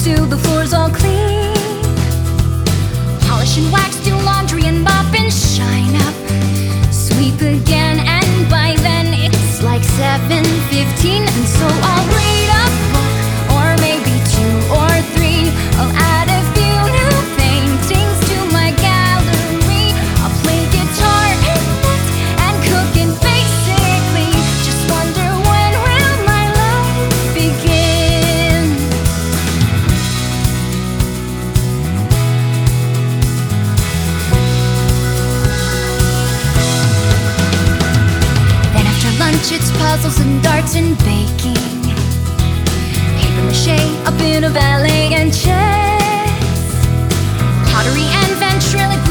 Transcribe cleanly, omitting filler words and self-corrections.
till the floor's all clean. Polish and wax, do laundry and mop and shine up. Sweep again, and by then it's like 7:15. And so I'll read a book, or maybe 2 or 3. I'll add a few new paintings to my gallery. I'll play guitar and knit and cook, and basically just wonder, when will my life begin? Then after lunch it's puzzles and darts and baking, paper mache, a bit of ballet and chess, pottery and ventriloquism.